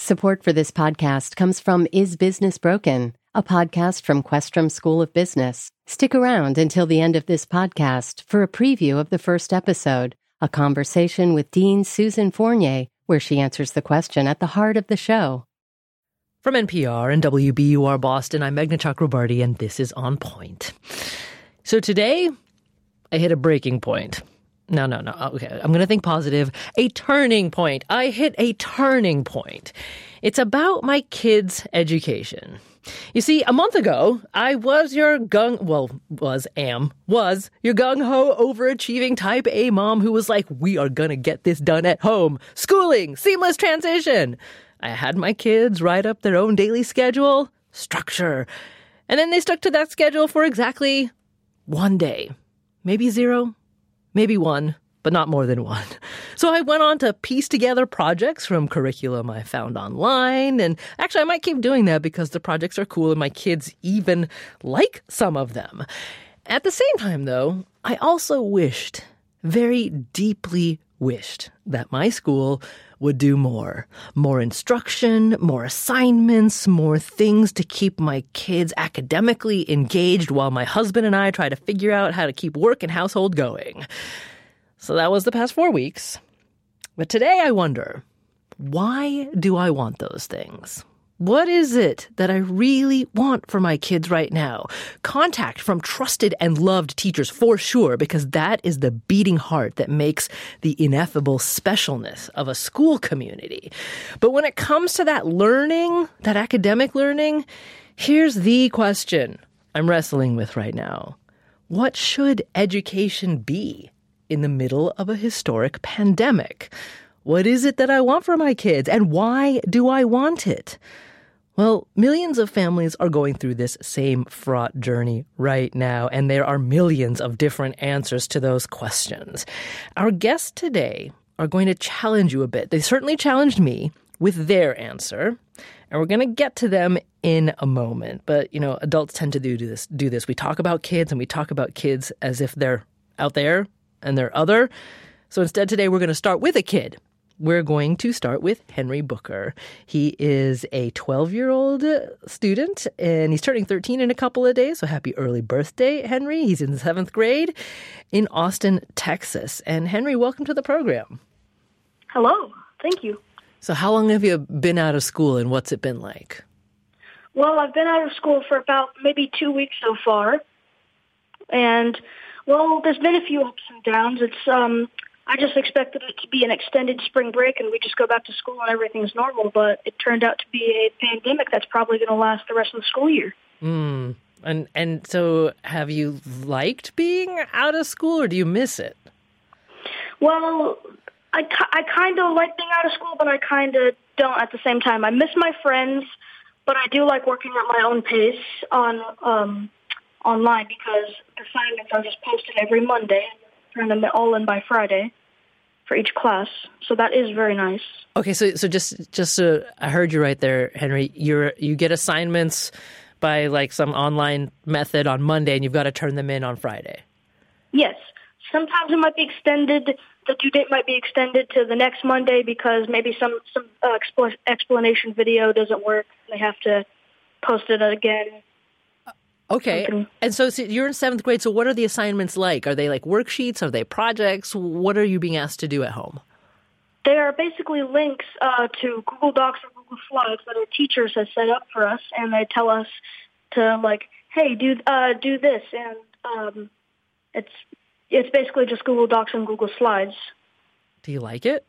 Support for this podcast comes from Is Business Broken, a podcast from Questrom School of Business. Stick around until the end of this podcast for a preview of the first episode, a conversation with Dean Susan Fournier, where she answers the question at the heart of the show. From NPR and WBUR Boston, I'm Meghna Chakrabarty, and this is On Point. So today, I hit a breaking point. No. Okay, I'm going to think positive. A turning point. I hit a turning point. It's about my kids' education. You see, a month ago, I was your gung-ho, overachieving type A mom who was like, we are going to get this done at home. Schooling, seamless transition. I had my kids write up their own daily schedule, structure. And then they stuck to that schedule for exactly one day. Maybe zero. Maybe one, but not more than one. So I went on to piece together projects from curriculum I found online. And actually, I might keep doing that because the projects are cool and my kids even like some of them. At the same time, though, I also wished, very deeply wished, that my school would do more. More instruction, more assignments, more things to keep my kids academically engaged while my husband and I try to figure out how to keep work and household going. So that was the past 4 weeks. But today I wonder, why do I want those things? What is it that I really want for my kids right now? Contact from trusted and loved teachers for sure, because that is the beating heart that makes the ineffable specialness of a school community. But when it comes to that learning, that academic learning, here's the question I'm wrestling with right now. What should education be in the middle of a historic pandemic? What is it that I want for my kids, and why do I want it? Well, millions of families are going through this same fraught journey right now, and there are millions of different answers to those questions. Our guests today are going to challenge you a bit. They certainly challenged me with their answer, and we're going to get to them in a moment. But, you know, adults tend to do this. We talk about kids, and we talk about kids as if they're out there and they're other. So instead, today we're going to start with a kid. We're going to start with Henry Booker. He is a 12-year-old student, and he's turning 13 in a couple of days, so happy early birthday, Henry. He's in the 7th grade in Austin, Texas. And Henry, welcome to the program. Hello. Thank you. So how long have you been out of school, and what's it been like? Well, I've been out of school for about maybe 2 weeks so far. And, well, there's been a few ups and downs. I just expected it to be an extended spring break and we just go back to school and everything's normal, but it turned out to be a pandemic that's probably going to last the rest of the school year. And so have you liked being out of school, or do you miss it? Well, I kind of like being out of school, but I kind of don't at the same time. I miss my friends, but I do like working at my own pace online because assignments are just posted every Monday. Turn them all in by Friday for each class. So that is very nice. Okay, so just I heard you right there, Henry. You get assignments by like some online method on Monday, and you've got to turn them in on Friday. Yes. Sometimes it might be extended. The due date might be extended to the next Monday because maybe some explanation video doesn't work. They have to post it again. Okay. And so you're in 7th grade, so what are the assignments like? Are they like worksheets? Are they projects? What are you being asked to do at home? They are basically links to Google Docs or Google Slides that our teachers have set up for us, and they tell us to, like, hey, do this. And it's basically just Google Docs and Google Slides. Do you like it?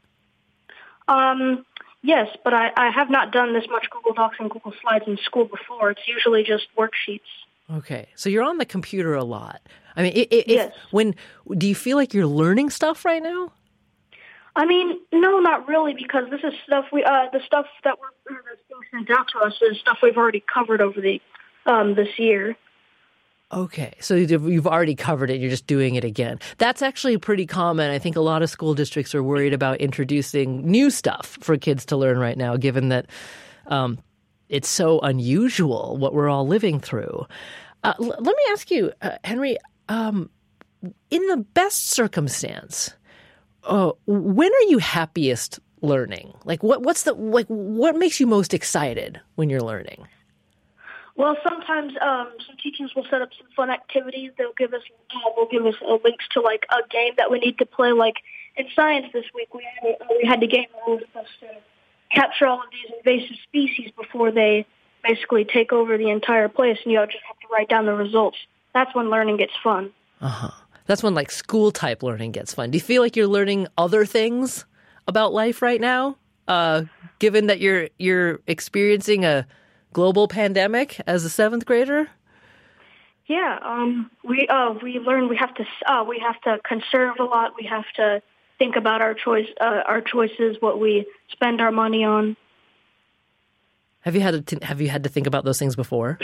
Yes, but I have not done this much Google Docs and Google Slides in school before. It's usually just worksheets. Okay, so you're on the computer a lot. I mean, yes. Do you feel like you're learning stuff right now? I mean, no, not really, because this is stuff the stuff that's being sent out to us is stuff we've already covered over this year. Okay, so you've already covered it. You're just doing it again. That's actually pretty common. I think a lot of school districts are worried about introducing new stuff for kids to learn right now, given that it's so unusual what we're all living through. Let me ask you, Henry, in the best circumstance, when are you happiest learning? Like, what makes you most excited when you're learning? Well, sometimes some teachers will set up some fun activities. They'll give us links to like a game that we need to play. Like in science this week, we had a game where we were supposed to capture all of these invasive species before they basically take over the entire place, and just have to write down the results. That's when learning gets fun. That's when like school type learning gets fun. Do you feel like you're learning other things about life right now, given that you're experiencing a global pandemic as a 7th grader? Yeah, we learn we have to conserve a lot. We have to think about our choices, what we spend our money on. Have you had to think about those things before?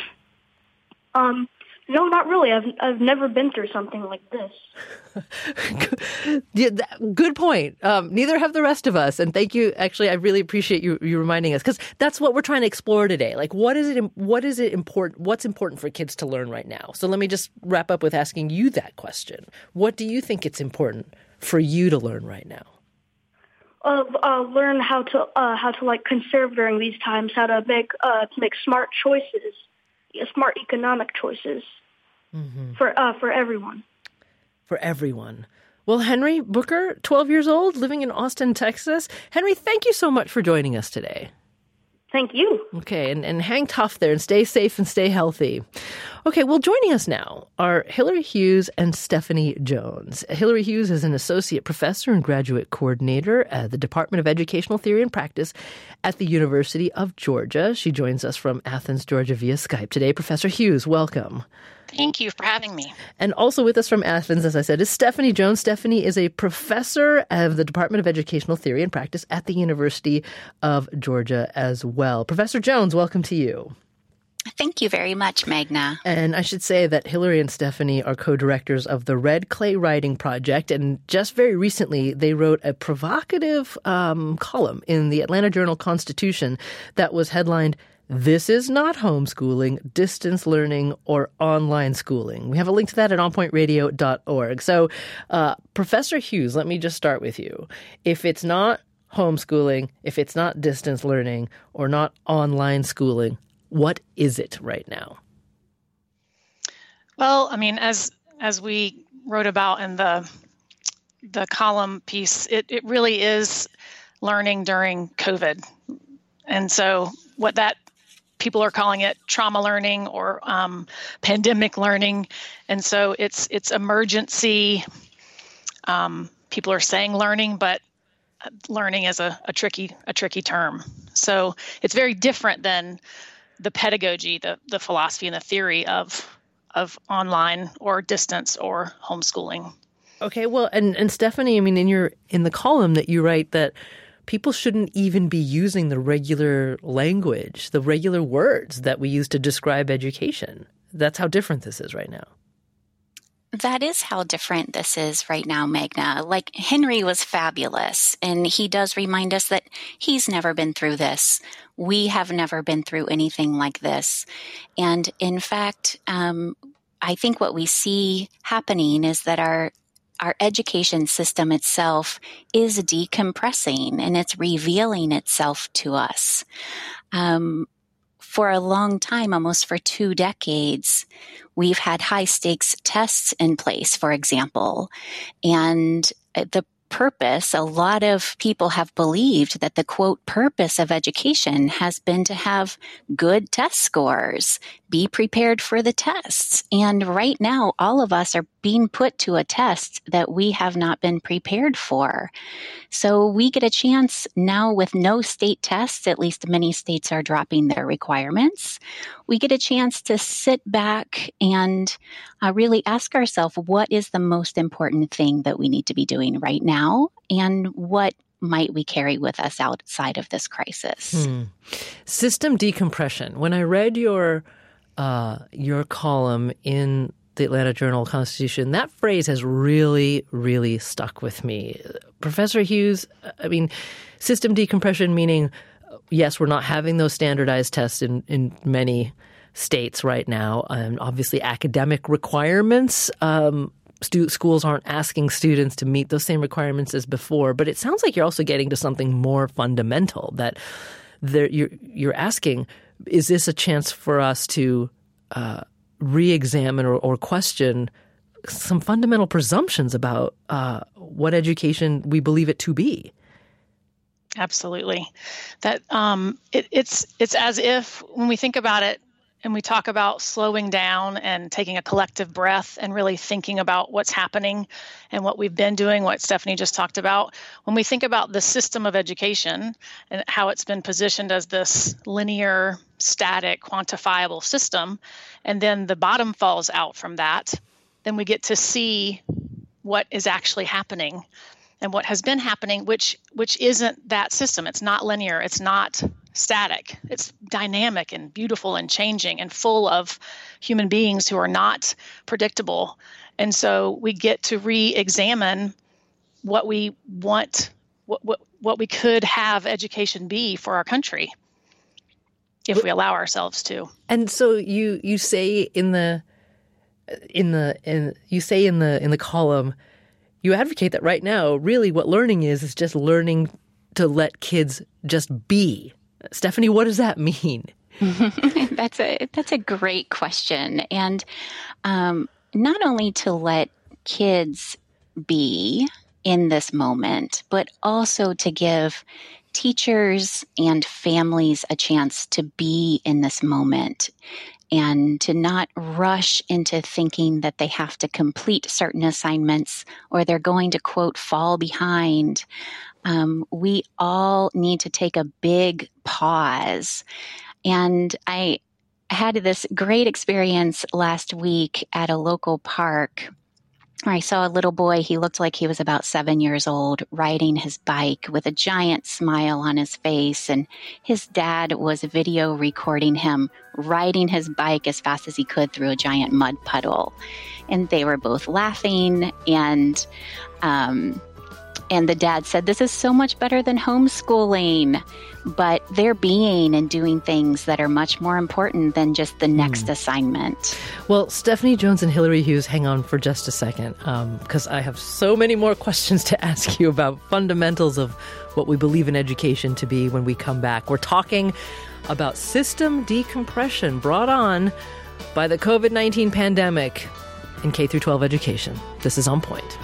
No, not really. I've never been through something like this. Yeah, good point. Neither have the rest of us. And thank you. Actually, I really appreciate you reminding us, because that's what we're trying to explore today. Like, what's important for kids to learn right now? So let me just wrap up with asking you that question. What do you think it's important for you to learn right now? Learn how to like conserve during these times, how to make smart choices, smart economic choices for everyone. For everyone. Well, Henry Booker, 12 years old, living in Austin, Texas. Henry, thank you so much for joining us today. Thank you. Okay, and hang tough there and stay safe and stay healthy. Okay, well, joining us now are Hillary Hughes and Stephanie Jones. Hillary Hughes is an associate professor and graduate coordinator at the Department of Educational Theory and Practice at the University of Georgia. She joins us from Athens, Georgia via Skype today. Professor Hughes, welcome. Thank you for having me. And also with us from Athens, as I said, is Stephanie Jones. Stephanie is a professor of the Department of Educational Theory and Practice at the University of Georgia as well. Professor Jones, welcome to you. Thank you very much, Magna. And I should say that Hillary and Stephanie are co-directors of the Red Clay Writing Project. And just very recently, they wrote a provocative column in the Atlanta Journal-Constitution that was headlined, "This is not homeschooling, distance learning, or online schooling." We have a link to that at onpointradio.org. So, Professor Hughes, let me just start with you. If it's not homeschooling, if it's not distance learning, or not online schooling, what is it right now? Well, I mean, as we wrote about in the column piece, it really is learning during COVID. And so what that people are calling it trauma learning or pandemic learning. And so it's emergency. People are saying learning, but learning is a tricky term. So it's very different than the pedagogy, the philosophy and the theory of online or distance or homeschooling. Okay, well, and Stephanie, I mean, in the column that you write that people shouldn't even be using the regular language, the regular words that we use to describe education. That's how different this is right now. That is how different this is right now, Magna. Like, Henry was fabulous, and he does remind us that he's never been through this. We have never been through anything like this. And in fact, I think what we see happening is that our education system itself is decompressing, and it's revealing itself to us. For a long time, almost for 2 decades, we've had high-stakes tests in place, for example. And the purpose, a lot of people have believed that the, quote, purpose of education has been to have good test scores, be prepared for the tests. And right now, all of us are being put to a test that we have not been prepared for. So we get a chance now with no state tests, at least many states are dropping their requirements. We get a chance to sit back and really ask ourselves, what is the most important thing that we need to be doing right now? And what might we carry with us outside of this crisis? System decompression. When I read your column in the Atlanta Journal-Constitution, that phrase has really, really stuck with me. Professor Hughes, I mean, system decompression meaning, yes, we're not having those standardized tests in many states right now, and obviously academic requirements schools aren't asking students to meet those same requirements as before. But it sounds like you're also getting to something more fundamental, that you're asking, is this a chance for us to re-examine or question some fundamental presumptions about what education we believe it to be? Absolutely. That it's as if when we think about it and we talk about slowing down and taking a collective breath and really thinking about what's happening and what we've been doing, what Stephanie just talked about, when we think about the system of education and how it's been positioned as this linear, static, quantifiable system, and then the bottom falls out from that, then we get to see what is actually happening and what has been happening, which isn't that system. It's not linear. It's not static. It's dynamic and beautiful and changing and full of human beings who are not predictable. And so we get to re-examine what we want, what we could have education be for our country if we allow ourselves to. And so you say in the column, you advocate that right now, really what learning is just learning to let kids just be. Stephanie, what does that mean? That's a great question. And not only to let kids be in this moment, but also to give teachers and families a chance to be in this moment and to not rush into thinking that they have to complete certain assignments or they're going to, quote, fall behind. We all need to take a big pause. And I had this great experience last week at a local park where I saw a little boy. He looked like he was about 7 years old, riding his bike with a giant smile on his face. And his dad was video recording him riding his bike as fast as he could through a giant mud puddle. And they were both laughing. And the dad said, "This is so much better than homeschooling." But they're being and doing things that are much more important than just the next assignment. Well, Stephanie Jones and Hillary Hughes, hang on for just a second, because I have so many more questions to ask you about fundamentals of what we believe in education to be when we come back. We're talking about system decompression brought on by the COVID-19 pandemic in K-12 education. This is On Point.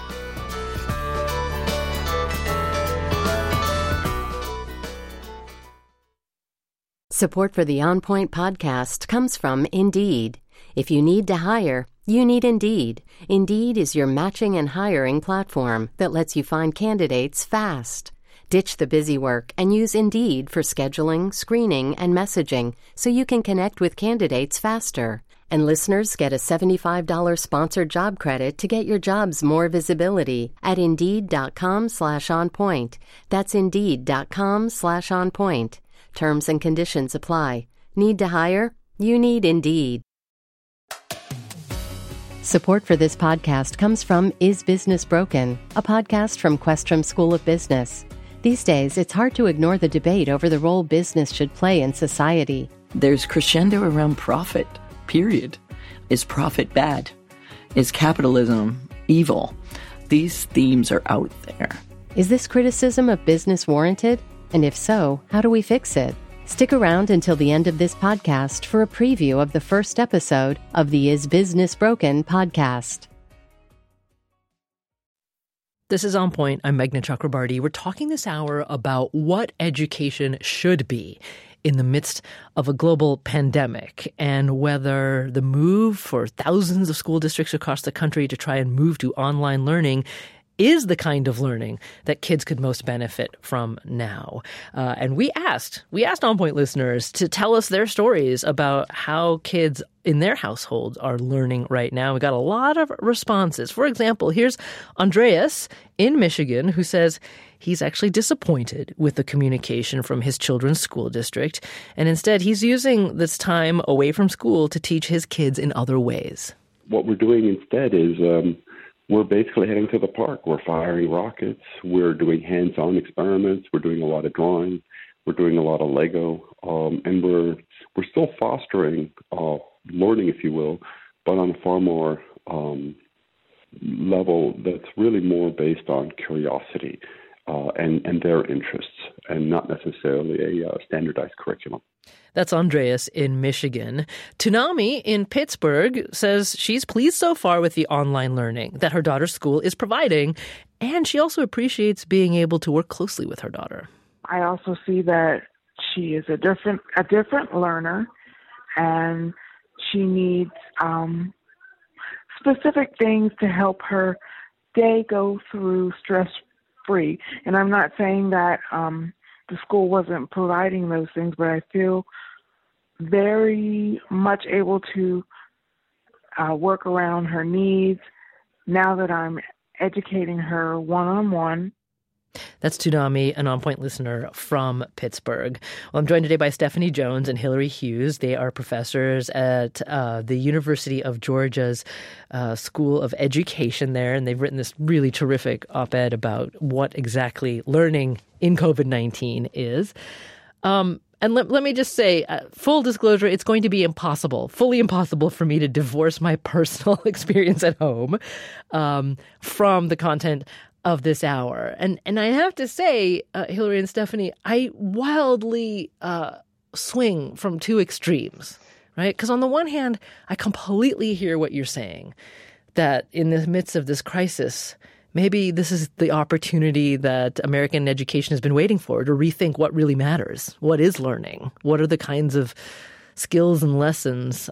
Support for the On Point podcast comes from Indeed. If you need to hire, you need Indeed. Indeed is your matching and hiring platform that lets you find candidates fast. Ditch the busy work and use Indeed for scheduling, screening, and messaging so you can connect with candidates faster. And listeners get a $75 sponsored job credit to get your jobs more visibility at Indeed.com/onpoint. That's Indeed.com/onpoint. Terms and conditions apply. Need to hire? You need Indeed. Support for this podcast comes from Is Business Broken?, a podcast from Questrom School of Business. These days, it's hard to ignore the debate over the role business should play in society. There's crescendo around profit, period. Is profit bad? Is capitalism evil? These themes are out there. Is this criticism of business warranted? And if so, how do we fix it? Stick around until the end of this podcast for a preview of the first episode of the Is Business Broken podcast. This is On Point. I'm Meghna Chakrabarti. We're talking this hour about what education should be in the midst of a global pandemic and whether the move for thousands of school districts across the country to try and move to online learning is the kind of learning that kids could most benefit from now. And we asked On Point listeners to tell us their stories about how kids in their households are learning right now. We got a lot of responses. For example, here's Andreas in Michigan who says he's actually disappointed with the communication from his children's school district. And instead, he's using this time away from school to teach his kids in other ways. What we're doing instead is we're basically heading to the park. We're firing rockets. We're doing hands-on experiments. We're doing a lot of drawing. We're doing a lot of Lego. And we're still fostering learning, if you will, but on a far more level that's really more based on curiosity and their interests, and not necessarily a standardized curriculum. That's Andreas in Michigan. Toonami in Pittsburgh says she's pleased so far with the online learning that her daughter's school is providing, and she also appreciates being able to work closely with her daughter. I also see that she is a different learner, and she needs specific things to help her day go through stress-free. And I'm not saying that the school wasn't providing those things, but I feel very much able to work around her needs now that I'm educating her one-on-one. That's Toonami, an On Point listener from Pittsburgh. Well, I'm joined today by Stephanie Jones and Hillary Hughes. They are professors at the University of Georgia's School of Education there, and they've written this really terrific op-ed about what exactly learning in COVID-19 is. And let me just say, full disclosure, it's going to be fully impossible for me to divorce my personal experience at home from the content of this hour. And I have to say, Hillary and Stephanie, I wildly swing from two extremes, right? Because on the one hand, I completely hear what you're saying, that in the midst of this crisis, maybe this is the opportunity that American education has been waiting for, to rethink what really matters. What is learning? What are the kinds of skills and lessons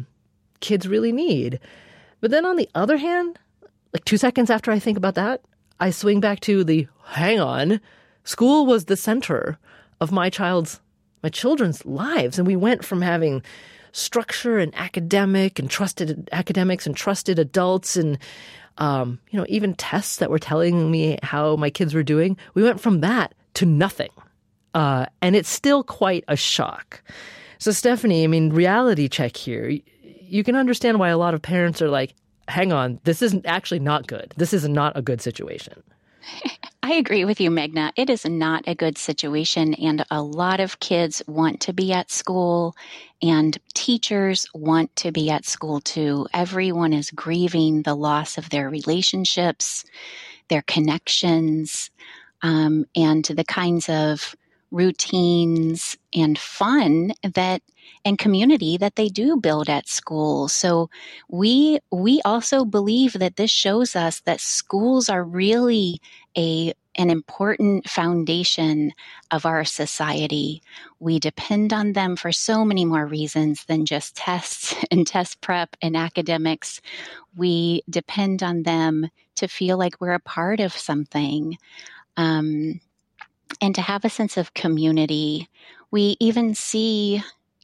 kids really need? But then on the other hand, like 2 seconds after I think about that, I swing back to hang on, school was the center of my children's lives. And we went from having structure and trusted academics and trusted adults and, even tests that were telling me how my kids were doing. We went from that to nothing. And it's still quite a shock. So Stephanie, reality check here. You can understand why a lot of parents are like, hang on, this is actually not good. This is not a good situation. I agree with you, Meghna. It is not a good situation, and a lot of kids want to be at school, and teachers want to be at school too. Everyone is grieving the loss of their relationships, their connections, and the kinds of routines and fun and community that they do build at school. So we also believe that this shows us that schools are really an important foundation of our society. We depend on them for so many more reasons than just tests and test prep and academics. We depend on them to feel like we're a part of something. And to have a sense of community. We even see,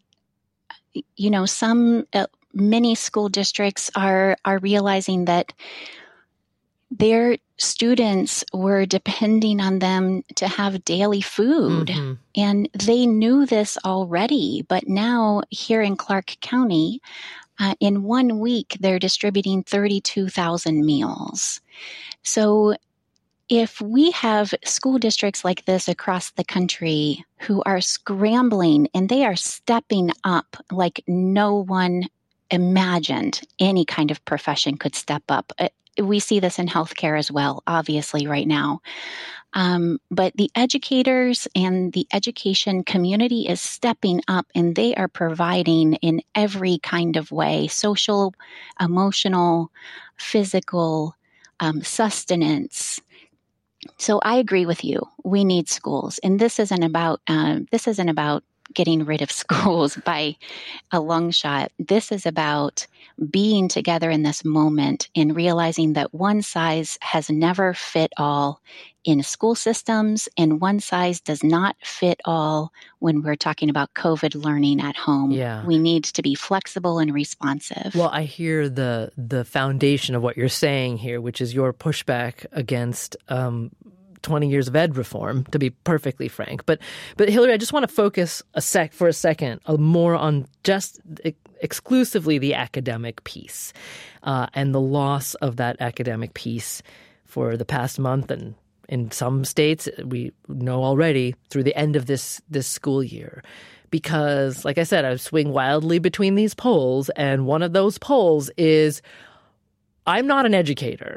many school districts are realizing that their students were depending on them to have daily food. Mm-hmm. And they knew this already, but now here in Clark County, in 1 week, they're distributing 32,000 meals. So if we have school districts like this across the country who are scrambling and they are stepping up like no one imagined any kind of profession could step up. We see this in healthcare as well, obviously, right now. But the educators and the education community is stepping up, and they are providing in every kind of way, social, emotional, physical, sustenance. So I agree with you. We need schools, and this isn't about getting rid of schools by a long shot. This is about being together in this moment and realizing that one size has never fit all in school systems, and one size does not fit all when we're talking about COVID learning at home. Yeah. We need to be flexible and responsive. Well, I hear the foundation of what you're saying here, which is your pushback against 20 years of ed reform, to be perfectly frank. But Hillary, I just want to focus for a second more on just exclusively the academic piece and the loss of that academic piece for the past month, and in some states, we know already, through the end of this school year. Because, like I said, I swing wildly between these poles, and one of those poles is, I'm not an educator.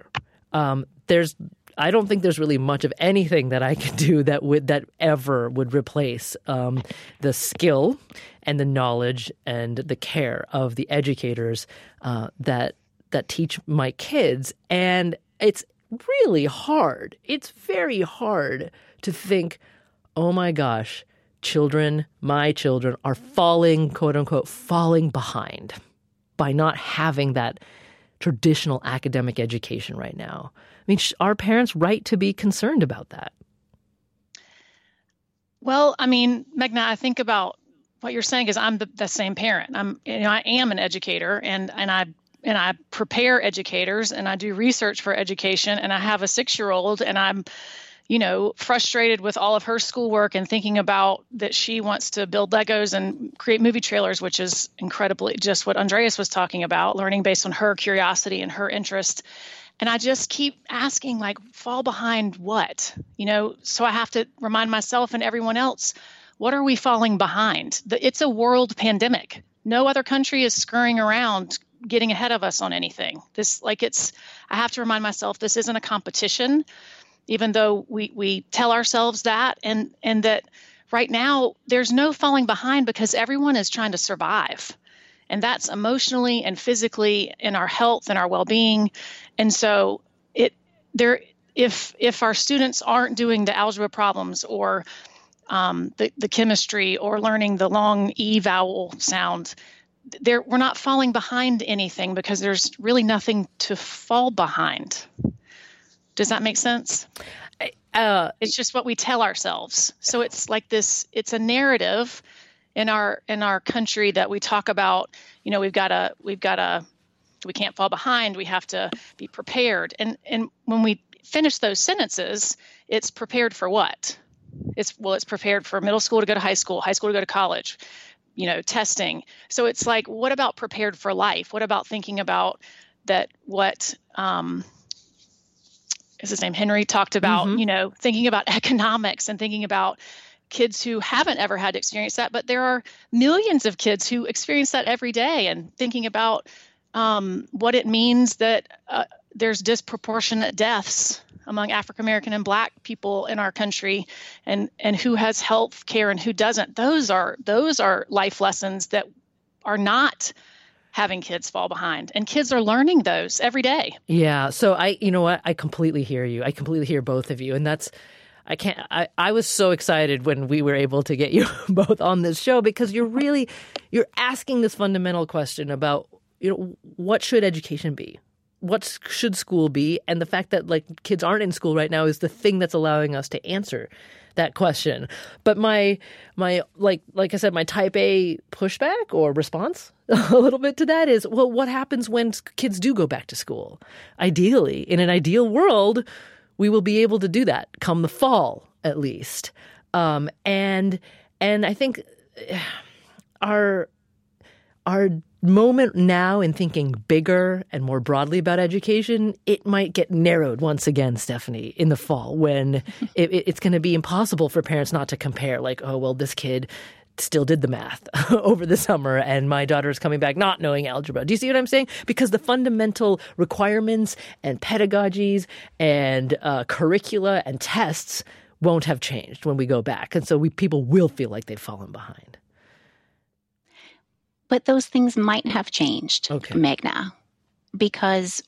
I don't think there's really much of anything that I can do that ever would replace the skill and the knowledge and the care of the educators that teach my kids. And it's really hard. It's very hard to think, oh my gosh, my children are falling, quote unquote, falling behind by not having that traditional academic education right now. I mean, are parents right to be concerned about that? Well, I mean, Meghna, I think about what you're saying is I'm the same parent. I am an educator, and I prepare educators, and I do research for education, and I have a 6-year-old, and I'm, frustrated with all of her schoolwork and thinking about that she wants to build Legos and create movie trailers, which is incredibly just what Andreas was talking about, learning based on her curiosity and her interest. And I just keep asking, fall behind what? So I have to remind myself and everyone else, what are we falling behind? It's a world pandemic. No other country is scurrying around getting ahead of us on anything. I have to remind myself this isn't a competition, even though we tell ourselves that, and that right now there's no falling behind because everyone is trying to survive. And that's emotionally and physically in our health and our well-being. And so if our students aren't doing the algebra problems or the chemistry or learning the long E vowel sound, we're not falling behind anything because there's really nothing to fall behind. Does that make sense? It's just what we tell ourselves. So it's like this, it's a narrative in our country that we talk about, we can't fall behind. We have to be prepared. And when we finish those sentences, it's prepared for what? It's prepared for middle school to go to high school to go to college, testing. So it's like, what about prepared for life? What about thinking about that? What, is his name? Henry talked about, thinking about economics and thinking about kids who haven't ever had to experience that, but there are millions of kids who experience that every day, and thinking about what it means that there's disproportionate deaths among African American and Black people in our country, and who has health care and who doesn't. Those are life lessons that are not having kids fall behind, and kids are learning those every day. Yeah. So I completely hear you. I completely hear both of you. And I was so excited when we were able to get you both on this show, because you're asking this fundamental question about, what should education be? What should school be? And the fact that kids aren't in school right now is the thing that's allowing us to answer that question. But my like I said, my type A pushback or response a little bit to that is, well, what happens when kids do go back to school? Ideally, in an ideal world, we will be able to do that come the fall, at least. And I think our moment now in thinking bigger and more broadly about education, it might get narrowed once again, Stephanie, in the fall, when it's going to be impossible for parents not to compare, this kid still did the math over the summer and my daughter is coming back not knowing algebra. Do you see what I'm saying? Because the fundamental requirements and pedagogies and curricula and tests won't have changed when we go back. And so people will feel like they've fallen behind. But those things might have changed, okay, Meghna, because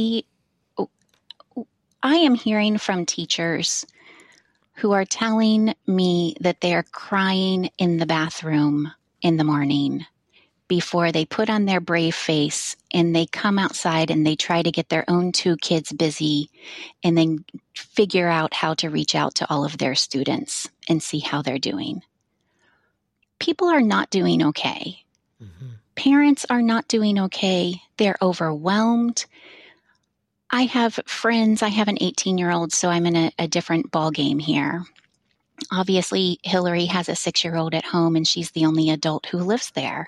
I am hearing from teachers who are telling me that they're crying in the bathroom in the morning before they put on their brave face and they come outside and they try to get their own 2 kids busy and then figure out how to reach out to all of their students and see how they're doing. People are not doing okay. Mm-hmm. Parents are not doing okay. They're overwhelmed. I have friends. I have an 18-year-old, so I'm in a different ballgame here. Obviously, Hillary has a 6-year-old at home, and she's the only adult who lives there.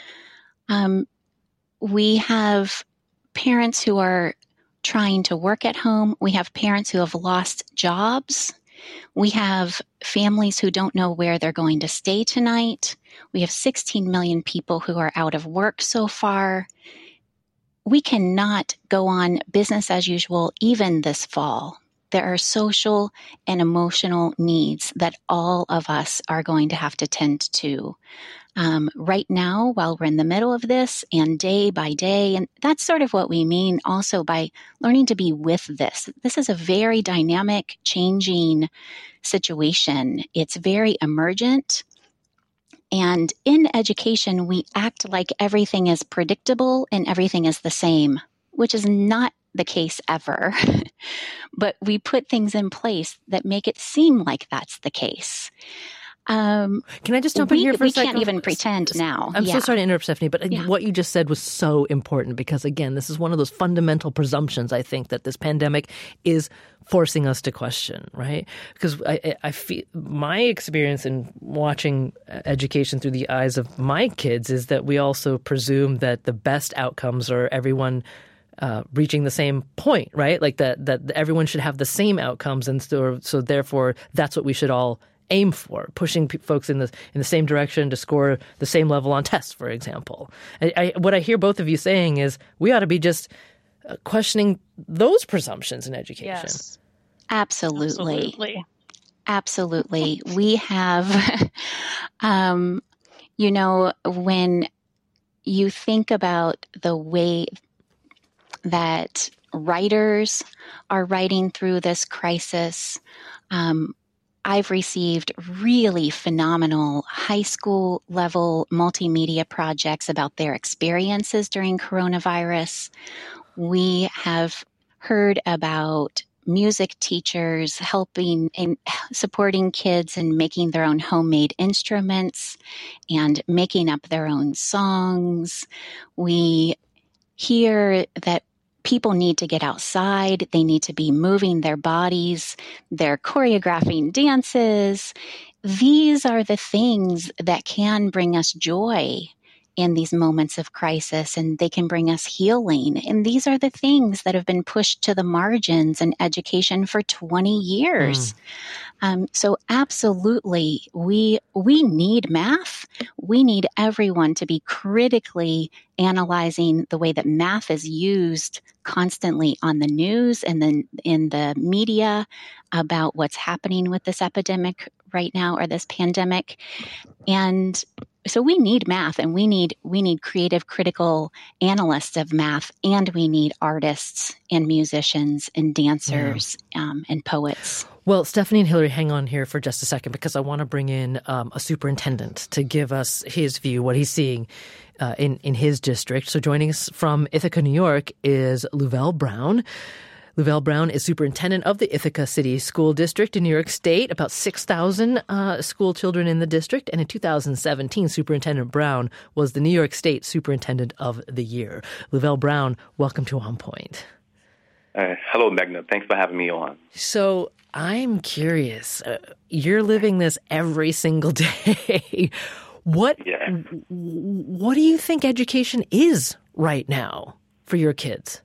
We have parents who are trying to work at home. We have parents who have lost jobs. We have families who don't know where they're going to stay tonight. We have 16 million people who are out of work so far. we cannot go on business as usual even this fall. There are social and emotional needs that all of us are going to have to tend to. Right now, while we're in the middle of this and day by day, and that's sort of what we mean also by learning to be with this. This is a very dynamic, changing situation. It's very emergent. And in education, we act like everything is predictable and everything is the same, which is not the case ever. But we put things in place that make it seem like that's the case. Can I just jump in here for a second? We can't even pretend now. I'm so sorry to interrupt, Stephanie, but what you just said was so important because, again, this is one of those fundamental presumptions, I think, that this pandemic is forcing us to question, right? Because I feel my experience in watching education through the eyes of my kids is that we also presume that the best outcomes are everyone reaching the same point, right? Like that everyone should have the same outcomes, and so therefore that's what we should all aim for, pushing folks in the same direction to score the same level on tests, for example. What I hear both of you saying is we ought to be just questioning those presumptions in education. Yes. Absolutely. We have, when you think about the way that writers are writing through this crisis, I've received really phenomenal high school level multimedia projects about their experiences during coronavirus. We have heard about music teachers helping and supporting kids and making their own homemade instruments and making up their own songs. We hear that people need to get outside. They need to be moving their bodies. They're choreographing dances. These are the things that can bring us joy in these moments of crisis, and they can bring us healing. And these are the things that have been pushed to the margins in education for 20 years. So absolutely, we need math. We need everyone to be critically analyzing the way that math is used constantly on the news and then in the media about what's happening with this epidemic right now, or this pandemic. And so we need math, and we need creative, critical analysts of math, and we need artists and musicians and dancers and poets. Well, Stephanie and Hillary, hang on here for just a second because I want to bring in a superintendent to give us his view, what he's seeing in his district. So joining us from Ithaca, New York is Louvel Brown. Louvel Brown is superintendent of the Ithaca City School District in New York State, about 6,000 school children in the district. And in 2017, Superintendent Brown was the New York State Superintendent of the Year. Louvel Brown, welcome to On Point. Hello, Magna. Thanks for having me on. So I'm curious. You're living this every single day. What do you think education is right now for your kids?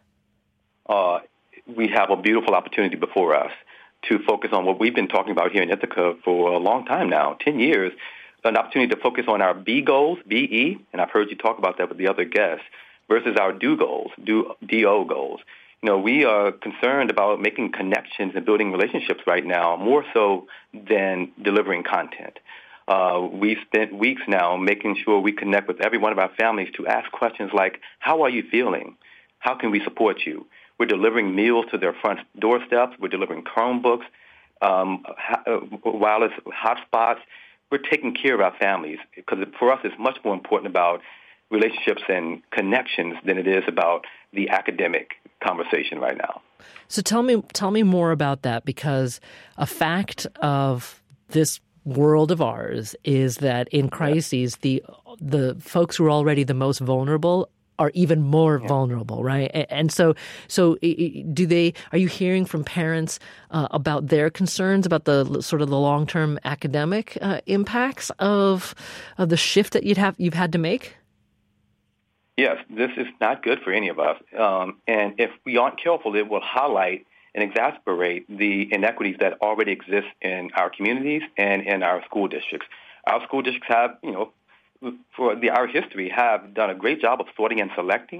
We have a beautiful opportunity before us to focus on what we've been talking about here in Ithaca for a long time now, 10 years, an opportunity to focus on our B goals, B-E, and I've heard you talk about that with the other guests, versus our do goals, D-O goals. We are concerned about making connections and building relationships right now, more so than delivering content. We've spent weeks now making sure we connect with every one of our families to ask questions like, how are you feeling? How can we support you? We're delivering meals to their front doorsteps. We're delivering Chromebooks, wireless hotspots. We're taking care of our families because for us it's much more important about relationships and connections than it is about the academic conversation right now. So tell me more about that, because a fact of this world of ours is that in crises, the folks who are already the most vulnerable are even more vulnerable, right? And so are you hearing from parents about their concerns about the sort of the long-term academic impacts of the shift that you've had to make? Yes, this is not good for any of us. And if we aren't careful, it will highlight and exacerbate the inequities that already exist in our communities and in our school districts. Our school districts have, for our history, have done a great job of sorting and selecting.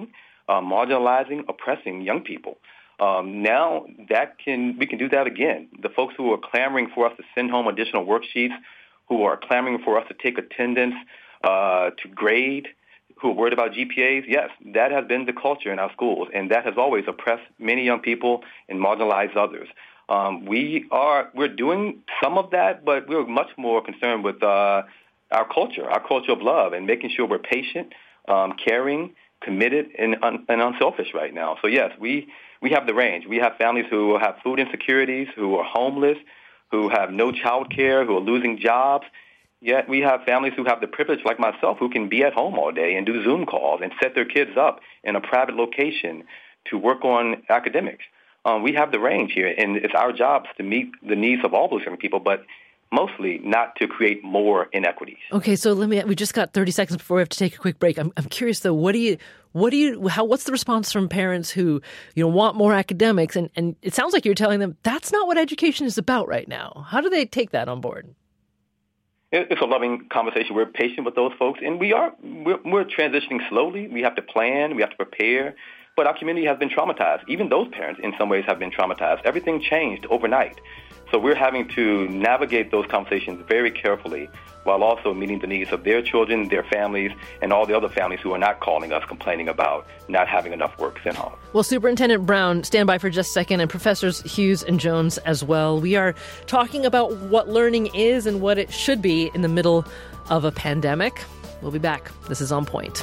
marginalizing, oppressing young people. Now we can do that again. The folks who are clamoring for us to send home additional worksheets, who are clamoring for us to take attendance, to grade, who are worried about GPAs, yes, that has been the culture in our schools, and that has always oppressed many young people and marginalized others. We're doing some of that, but we're much more concerned with our culture of love, and making sure we're patient, caring, committed, and unselfish right now. So yes, we have the range. We have families who have food insecurities, who are homeless, who have no child care, who are losing jobs. Yet we have families who have the privilege, like myself, who can be at home all day and do Zoom calls and set their kids up in a private location to work on academics. We have the range here, and it's our jobs to meet the needs of all those young people, but mostly not to create more inequities. Okay, so we just got 30 seconds before we have to take a quick break. I'm curious though, what's the response from parents who, want more academics? And it sounds like you're telling them that's not what education is about right now. How do they take that on board? It's a loving conversation. We're patient with those folks, and we're transitioning slowly. We have to plan, we have to prepare, but our community has been traumatized. Even those parents, in some ways, have been traumatized. Everything changed overnight. So we're having to navigate those conversations very carefully while also meeting the needs of their children, their families, and all the other families who are not calling us complaining about not having enough work sent home. Well, Superintendent Brown, stand by for just a second, and Professors Hughes and Jones as well. We are talking about what learning is and what it should be in the middle of a pandemic. We'll be back. This is On Point.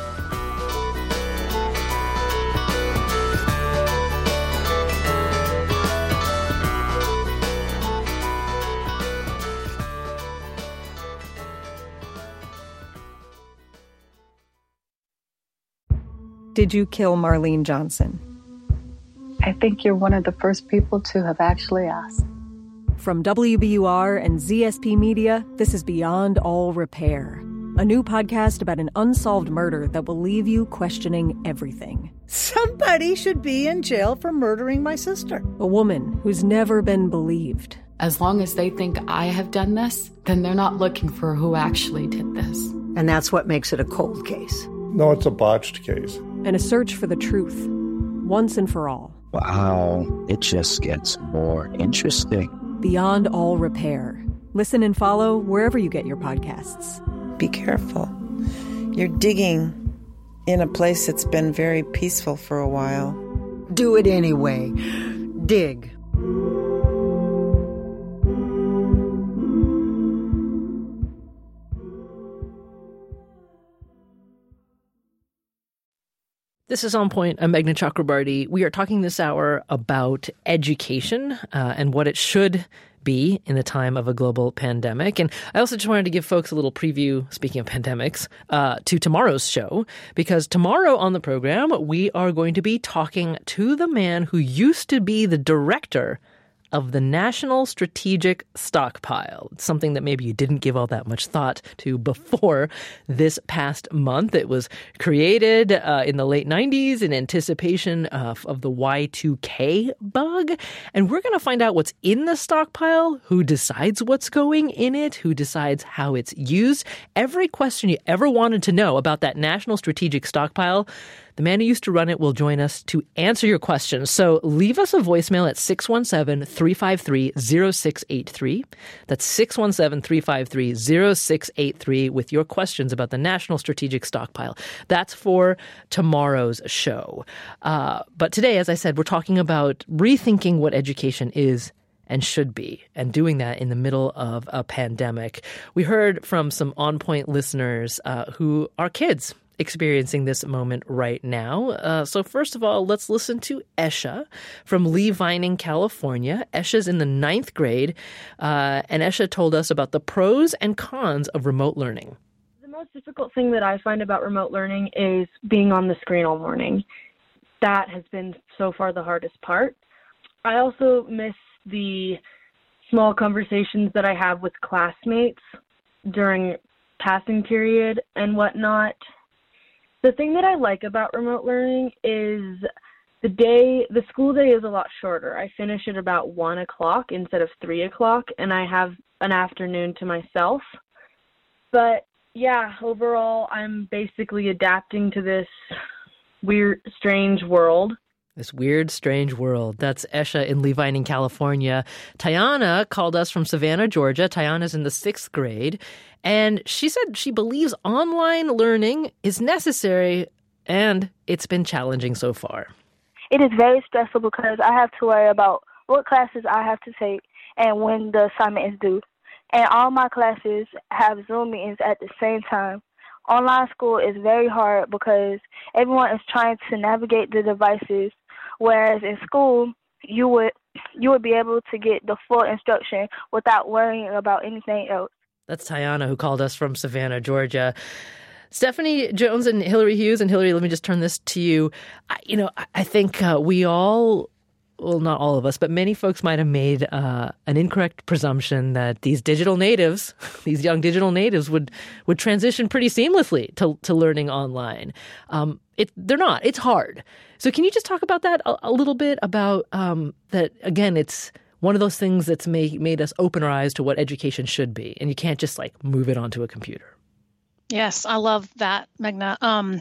Did you kill Marlene Johnson? I think you're one of the first people to have actually asked. From WBUR and ZSP Media, this is Beyond All Repair, a new podcast about an unsolved murder that will leave you questioning everything. Somebody should be in jail for murdering my sister. A woman who's never been believed. As long as they think I have done this, then they're not looking for who actually did this. And that's what makes it a cold case. No, it's a botched case. And a search for the truth, once and for all. Wow, it just gets more interesting. Beyond All Repair. Listen and follow wherever you get your podcasts. Be careful. You're digging in a place that's been very peaceful for a while. Do it anyway. Dig. This is On Point. I'm Meghna Chakrabarti. We are talking this hour about education and what it should be in the time of a global pandemic. And I also just wanted to give folks a little preview, speaking of pandemics, to tomorrow's show, because tomorrow on the program, we are going to be talking to the man who used to be the director of the National Strategic Stockpile. It's something that maybe you didn't give all that much thought to before this past month. It was created in the late 90s in anticipation of the Y2K bug. And we're going to find out what's in the stockpile, who decides what's going in it, who decides how it's used. Every question you ever wanted to know about that National Strategic Stockpile, the man who used to run it will join us to answer your questions. So leave us a voicemail at 617-353-0683. That's 617-353-0683 with your questions about the National Strategic Stockpile. That's for tomorrow's show. But today, as I said, we're talking about rethinking what education is and should be, and doing that in the middle of a pandemic. We heard from some On Point listeners who are kids experiencing this moment right now. So first of all, let's listen to Esha from Lee Vining, California. Esha's in the 9th grade, and Esha told us about the pros and cons of remote learning. The most difficult thing that I find about remote learning is being on the screen all morning. That has been so far the hardest part. I also miss the small conversations that I have with classmates during passing period and whatnot. The thing that I like about remote learning is the school day is a lot shorter. I finish at about 1 o'clock instead of 3 o'clock, and I have an afternoon to myself. But yeah, overall, I'm basically adapting to this weird, strange world. This weird, strange world. That's Esha in Lee Vining, California. Tayana called us from Savannah, Georgia. Tayana's in the 6th grade. And she said she believes online learning is necessary, and it's been challenging so far. It is very stressful because I have to worry about what classes I have to take and when the assignment is due. And all my classes have Zoom meetings at the same time. Online school is very hard because everyone is trying to navigate the devices, whereas in school, you would be able to get the full instruction without worrying about anything else. That's Tayana, who called us from Savannah, Georgia. Stephanie Jones and Hillary Hughes. And Hillary, let me just turn this to you. I think we all, well, not all of us, but many folks might have made an incorrect presumption that these digital natives, these young digital natives would transition pretty seamlessly to learning online. They're not. It's hard. So can you just talk about that a little bit, about that, again, it's one of those things that's made us open our eyes to what education should be, and you can't just move it onto a computer. Yes, I love that, Meghna.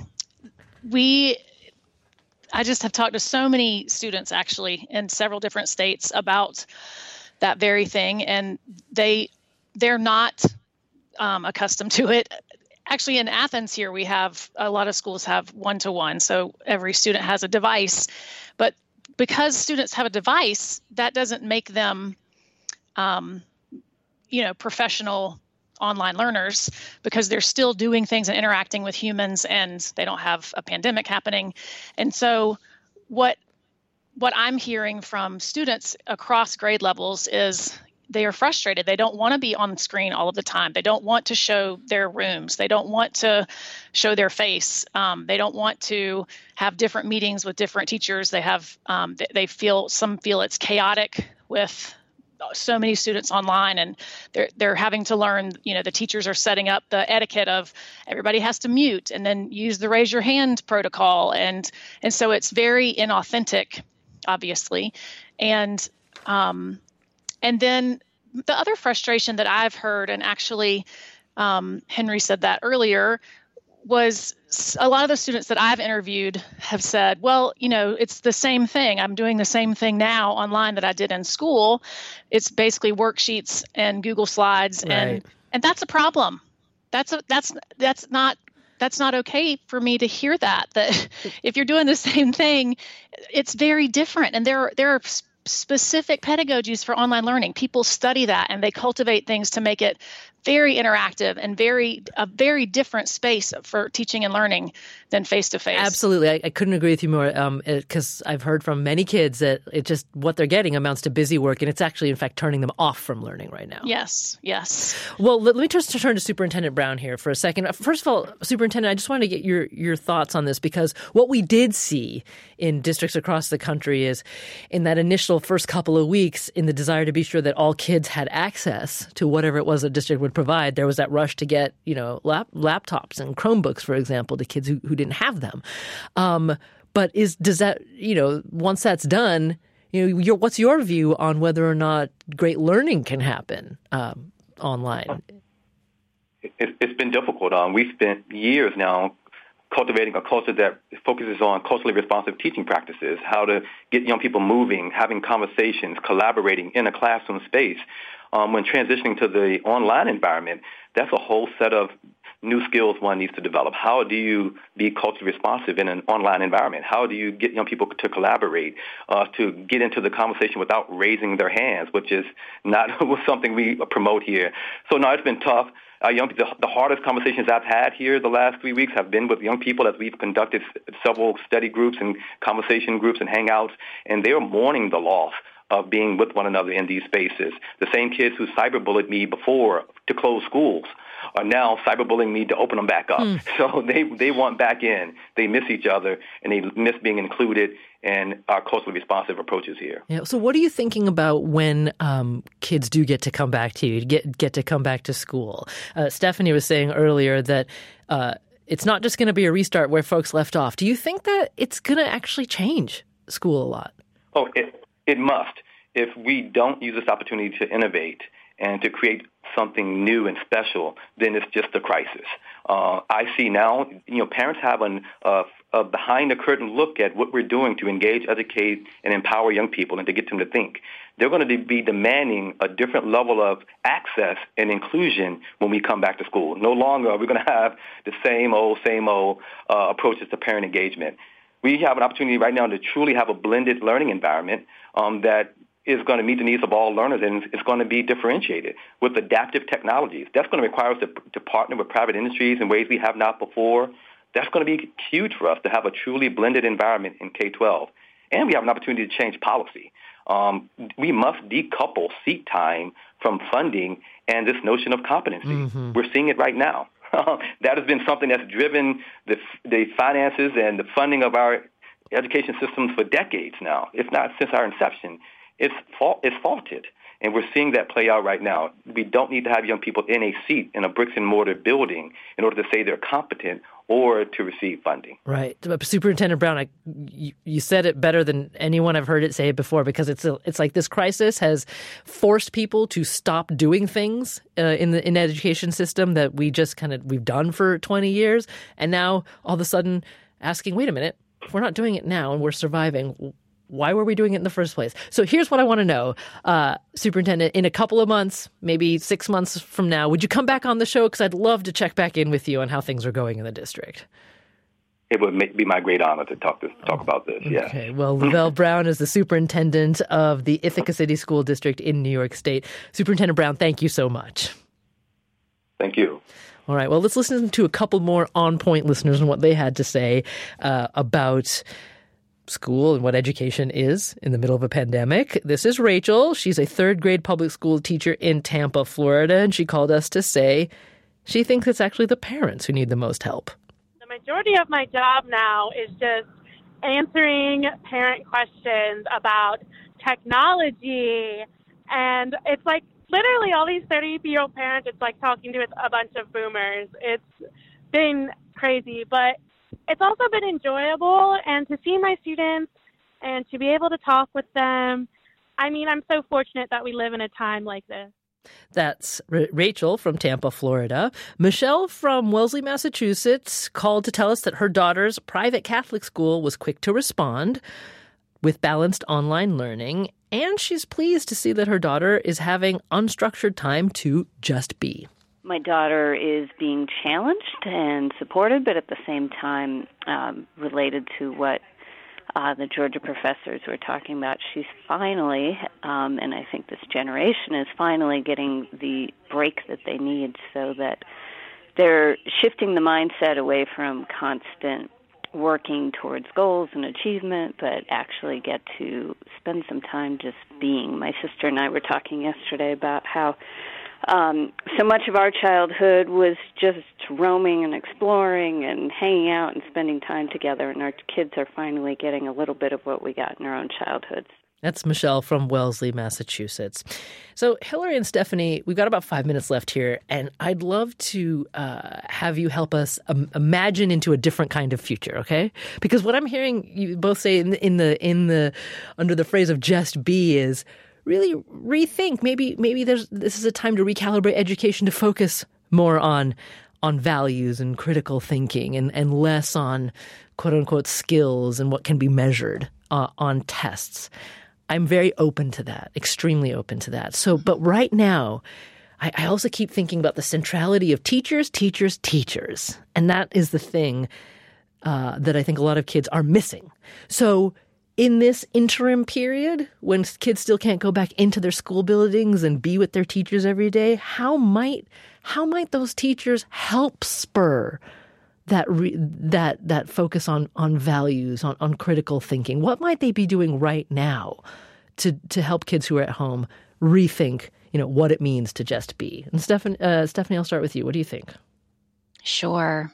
I just have talked to so many students actually in several different states about that very thing, and they're not accustomed to it. Actually, in Athens here, we have a lot of schools have one-to-one, so every student has a device. But because students have a device, that doesn't make them, professional online learners, because they're still doing things and interacting with humans, and they don't have a pandemic happening. And so what I'm hearing from students across grade levels is they are frustrated. They don't want to be on the screen all of the time. They don't want to show their rooms. They don't want to show their face. They don't want to have different meetings with different teachers. They have some feel it's chaotic with so many students online, and they're having to learn, the teachers are setting up the etiquette of everybody has to mute and then use the raise your hand protocol. And so it's very inauthentic, obviously. And then the other frustration that I've heard, and actually Henry said that earlier, was a lot of the students that I've interviewed have said, well, it's the same thing. I'm doing the same thing now online that I did in school. It's basically worksheets and Google Slides. Right. And that's a problem. That's not okay for me to hear that if you're doing the same thing, it's very different. And there are specific pedagogies for online learning. People study that and they cultivate things to make it very interactive and a very different space for teaching and learning than face-to-face. Absolutely. I couldn't agree with you more, because I've heard from many kids that it just what they're getting amounts to busy work, and it's actually, in fact, turning them off from learning right now. Yes. Well, let me just turn to Superintendent Brown here for a second. First of all, Superintendent, I just wanted to get your thoughts on this, because what we did see in districts across the country is in that initial first couple of weeks, in the desire to be sure that all kids had access to whatever it was a district would provide, there was that rush to get, laptops and Chromebooks, for example, to kids who didn't have them. But does that, once that's done, what's your view on whether or not great learning can happen online? It's been difficult. We've spent years now cultivating a culture that focuses on culturally responsive teaching practices, how to get young people moving, having conversations, collaborating in a classroom space. When transitioning to the online environment, that's a whole set of new skills one needs to develop. How do you be culturally responsive in an online environment? How do you get young people to collaborate, to get into the conversation without raising their hands, which is not something we promote here. So, no, it's been tough. The hardest conversations I've had here the last 3 weeks have been with young people as we've conducted several study groups and conversation groups and hangouts, and they're mourning the loss of being with one another in these spaces. The same kids who cyberbullied me before to close schools are now cyberbullying me to open them back up. So they want back in. They miss each other, and they miss being included in our culturally responsive approaches here. Yeah. So what are you thinking about when kids do get to come back to you, get to come back to school? Stephanie was saying earlier that it's not just going to be a restart where folks left off. Do you think that it's going to actually change school a lot? Oh, it must. If we don't use this opportunity to innovate and to create something new and special, then it's just a crisis. I see now, parents have a behind-the-curtain look at what we're doing to engage, educate, and empower young people and to get them to think. They're going to be demanding a different level of access and inclusion when we come back to school. No longer are we going to have the same old approaches to parent engagement. We have an opportunity right now to truly have a blended learning environment that is going to meet the needs of all learners, and it's going to be differentiated with adaptive technologies. That's going to require us to partner with private industries in ways we have not before. That's going to be huge for us to have a truly blended environment in K-12. And we have an opportunity to change policy. We must decouple seat time from funding and this notion of competency. Mm-hmm. We're seeing it right now. That has been something that's driven the finances and the funding of our education systems for decades now, if not since our inception. It's faulted, and we're seeing that play out right now. We don't need to have young people in a seat in a bricks-and-mortar building in order to say they're competent or to receive funding. Right. Superintendent Brown, you said it better than anyone I've heard it say it before, because it's like this crisis has forced people to stop doing things in the education system that we've done for 20 years, and now all of a sudden asking, wait a minute, if we're not doing it now and we're surviving, why were we doing it in the first place? So here's what I want to know, Superintendent. In a couple of months, maybe 6 months from now, would you come back on the show? Because I'd love to check back in with you on how things are going in the district. It would be my great honor to talk about this. Yeah. Okay. Well, Lavelle Brown is the superintendent of the Ithaca City School District in New York State. Superintendent Brown, thank you so much. Thank you. All right. Well, let's listen to a couple more on-point listeners and what they had to say about school and what education is in the middle of a pandemic. This is Rachel. She's a third grade public school teacher in Tampa, Florida, and she called us to say she thinks it's actually the parents who need the most help. The majority of my job now is just answering parent questions about technology, and it's like literally all these 30-year-old parents, it's like talking to a bunch of boomers. It's been crazy, but it's also been enjoyable, and to see my students and to be able to talk with them. I mean, I'm so fortunate that we live in a time like this. That's Rachel from Tampa, Florida. Michelle from Wellesley, Massachusetts, called to tell us that her daughter's private Catholic school was quick to respond with balanced online learning, and she's pleased to see that her daughter is having unstructured time to just be. My daughter is being challenged and supported, but at the same time related to what the Georgia professors were talking about. She's finally, and I think this generation is finally getting the break that they need so that they're shifting the mindset away from constant working towards goals and achievement, but actually get to spend some time just being. My sister and I were talking yesterday about how so much of our childhood was just roaming and exploring and hanging out and spending time together, and our kids are finally getting a little bit of what we got in our own childhoods. That's Michelle from Wellesley, Massachusetts. So Hillary and Stephanie, we've got about 5 minutes left here, and I'd love to have you help us imagine into a different kind of future, okay? Because what I'm hearing you both say in the under the phrase of just be is really rethink. Maybe this is a time to recalibrate education to focus more on values and critical thinking and less on quote unquote skills and what can be measured on tests. I'm very open to that, extremely open to that. So, but right now, I also keep thinking about the centrality of teachers. And that is the thing that I think a lot of kids are missing. So in this interim period, when kids still can't go back into their school buildings and be with their teachers every day, how might those teachers help spur that focus on values, on critical thinking? What might they be doing right now to help kids who are at home rethink, what it means to just be? And Stephanie, I'll start with you. What do you think? Sure.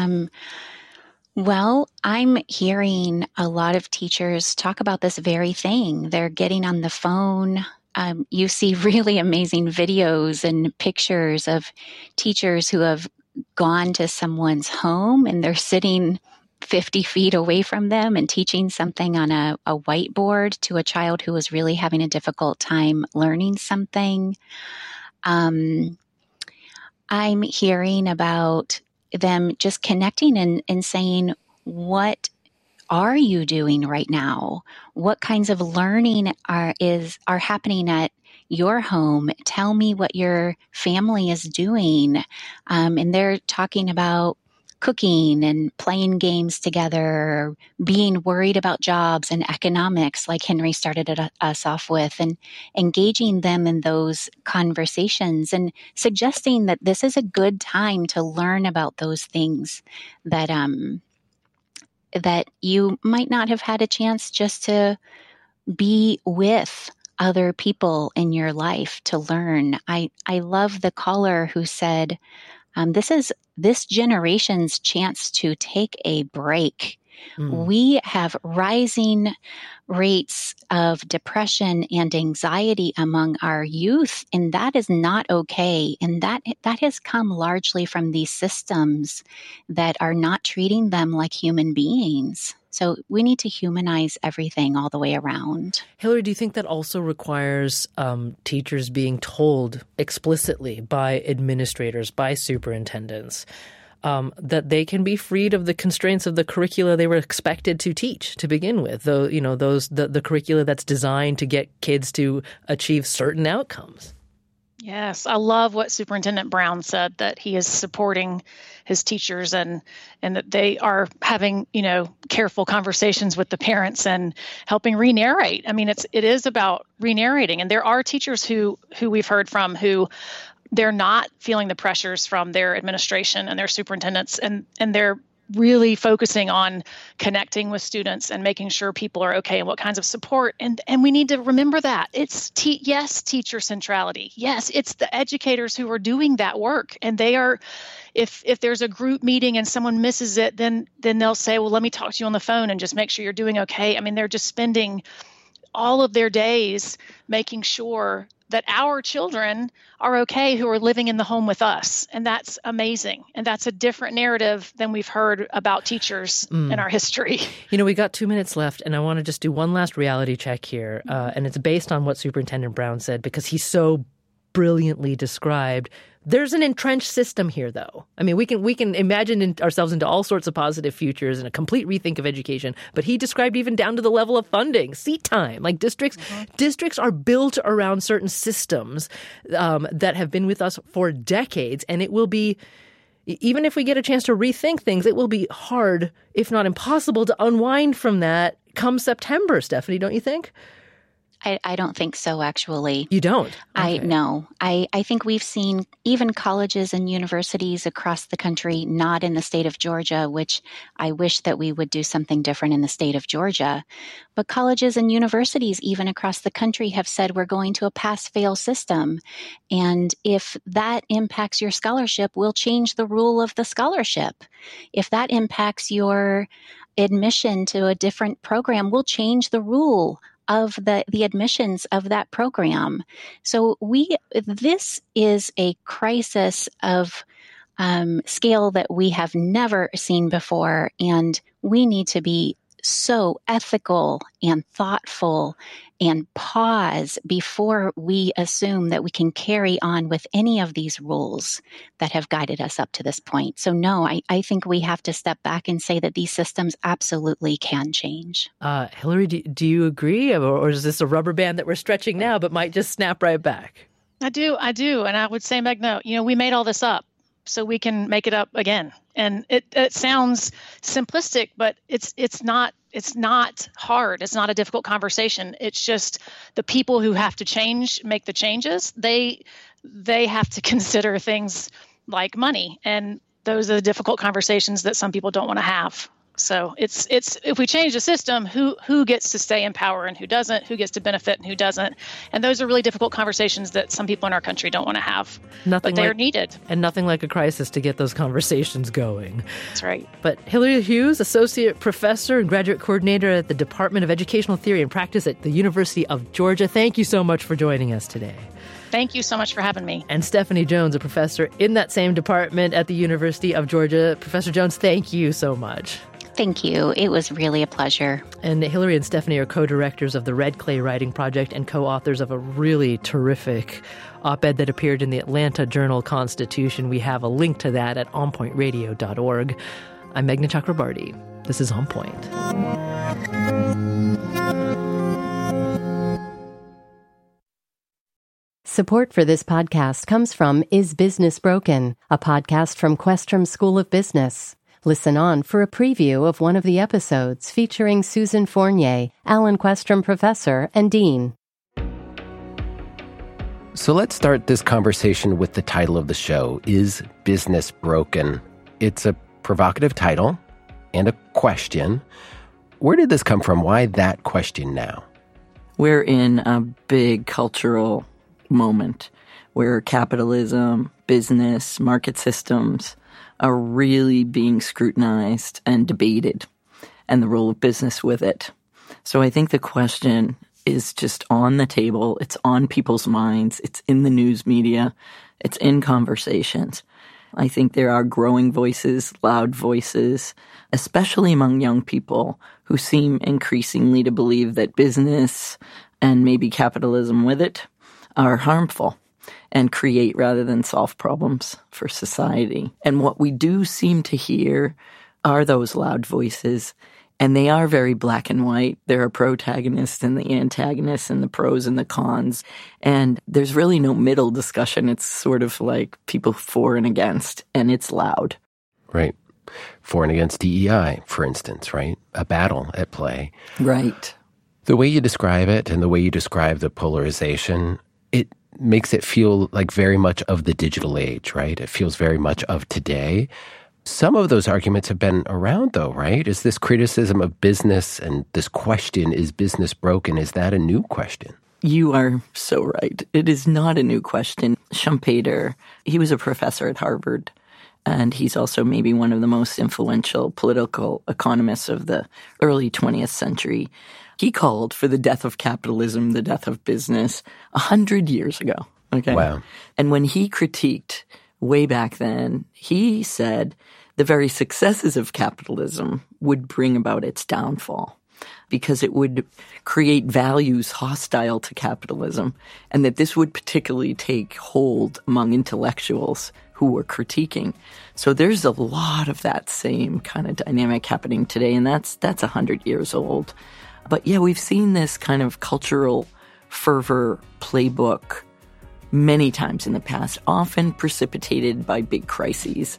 Well, I'm hearing a lot of teachers talk about this very thing. They're getting on the phone. You see really amazing videos and pictures of teachers who have gone to someone's home and they're sitting 50 feet away from them and teaching something on a whiteboard to a child who was really having a difficult time learning something. I'm hearing about them just connecting and saying, what are you doing right now? What kinds of learning are happening at your home? Tell me what your family is doing. And they're talking about cooking and playing games together, being worried about jobs and economics, like Henry started us off with, and engaging them in those conversations and suggesting that this is a good time to learn about those things that that you might not have had a chance just to be with other people in your life to learn. I love the caller who said, this is this generation's chance to take a break. We have rising rates of depression and anxiety among our youth, and that is not okay. And that has come largely from these systems that are not treating them like human beings. So we need to humanize everything all the way around. Hillary, do you think that also requires teachers being told explicitly by administrators, by superintendents, that they can be freed of the constraints of the curricula they were expected to teach to begin with? Though, the curricula that's designed to get kids to achieve certain outcomes. Yes, I love what Superintendent Brown said, that he is supporting his teachers and that they are having, careful conversations with the parents and helping re-narrate. I mean, it is about re-narrating. And there are teachers who we've heard from who they're not feeling the pressures from their administration and their superintendents, and they're really focusing on connecting with students and making sure people are okay and what kinds of support. And we need to remember that. It's teacher centrality. Yes, it's the educators who are doing that work. And they are, if there's a group meeting and someone misses it, then they'll say, well, let me talk to you on the phone and just make sure you're doing okay. I mean, they're just spending all of their days making sure that our children are okay who are living in the home with us. And that's amazing. And that's a different narrative than we've heard about teachers in our history. We got 2 minutes left, and I want to just do one last reality check here. And it's based on what Superintendent Brown said, because he so brilliantly described there's an entrenched system here, though. I mean, we can imagine ourselves into all sorts of positive futures and a complete rethink of education. But he described even down to the level of funding, seat time. Like districts are built around certain systems that have been with us for decades. And it will be, even if we get a chance to rethink things, it will be hard, if not impossible, to unwind from that come September, Stephanie, don't you think? I don't think so, actually. You don't? Okay. No. I think we've seen even colleges and universities across the country, not in the state of Georgia, which I wish that we would do something different in the state of Georgia. But colleges and universities, even across the country, have said we're going to a pass-fail system. And if that impacts your scholarship, we'll change the rule of the scholarship. If that impacts your admission to a different program, we'll change the rule of the admissions of that program. So this is a crisis of scale that we have never seen before, and we need to be so ethical and thoughtful and pause before we assume that we can carry on with any of these rules that have guided us up to this point. So no, I think we have to step back and say that these systems absolutely can change. Hillary, do you agree? Or is this a rubber band that we're stretching now but might just snap right back? I do. And I would say, Megna, we made all this up so we can make it up again. And it sounds simplistic, but it's not hard. It's not a difficult conversation. It's just the people who have to make the changes. They have to consider things like money, and those are the difficult conversations that some people don't want to have. So it's if we change the system, who gets to stay in power and who doesn't, who gets to benefit and who doesn't. And those are really difficult conversations that some people in our country don't want to have. But they're needed. And nothing like a crisis to get those conversations going. That's right. But Hillary Hughes, Associate Professor and Graduate Coordinator at the Department of Educational Theory and Practice at the University of Georgia, thank you so much for joining us today. Thank you so much for having me. And Stephanie Jones, a professor in that same department at the University of Georgia. Professor Jones, thank you so much. Thank you. It was really a pleasure. And Hillary and Stephanie are co-directors of the Red Clay Writing Project and co-authors of a really terrific op-ed that appeared in the Atlanta Journal-Constitution. We have a link to that at onpointradio.org. I'm Meghna Chakrabarti. This is On Point. Support for this podcast comes from Is Business Broken, a podcast from Questrom School of Business. Listen on for a preview of one of the episodes featuring Susan Fournier, Alan Questrom Professor and Dean. So let's start this conversation with the title of the show, Is Business Broken? It's a provocative title and a question. Where did this come from? Why that question now? We're in a big cultural moment where capitalism, business, market systems are really being scrutinized and debated, and the role of business with it. So I think the question is just on the table. It's on people's minds. It's in the news media. It's in conversations. I think there are growing voices, loud voices, especially among young people who seem increasingly to believe that business and maybe capitalism with it are harmful and create rather than solve problems for society. And what we do seem to hear are those loud voices. And they are very black and white. There are protagonists and the antagonists and the pros and the cons. And there's really no middle discussion. It's sort of like people for and against, and it's loud. Right. For and against DEI, for instance, right? A battle at play. Right. The way you describe it and the way you describe the polarization, it makes it feel like very much of the digital age, right? It feels very much of today. Some of those arguments have been around, though, right? Is this criticism of business and this question, is business broken, is that a new question? You are so right. It is not a new question. Schumpeter, he was a professor at Harvard, and he's also maybe one of the most influential political economists of the early 20th century. He called for the death of capitalism, the death of business, 100 years ago. Okay. Wow. And when he critiqued way back then, he said the very successes of capitalism would bring about its downfall because it would create values hostile to capitalism, and that this would particularly take hold among intellectuals who were critiquing. So there's a lot of that same kind of dynamic happening today, and that's 100 years old. But yeah, we've seen this kind of cultural fervor playbook many times in the past, often precipitated by big crises.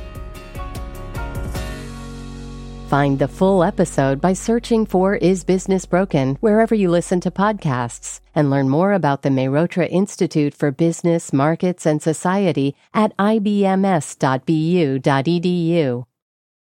Find the full episode by searching for Is Business Broken wherever you listen to podcasts, and learn more about the Mehrotra Institute for Business, Markets, and Society at ibms.bu.edu.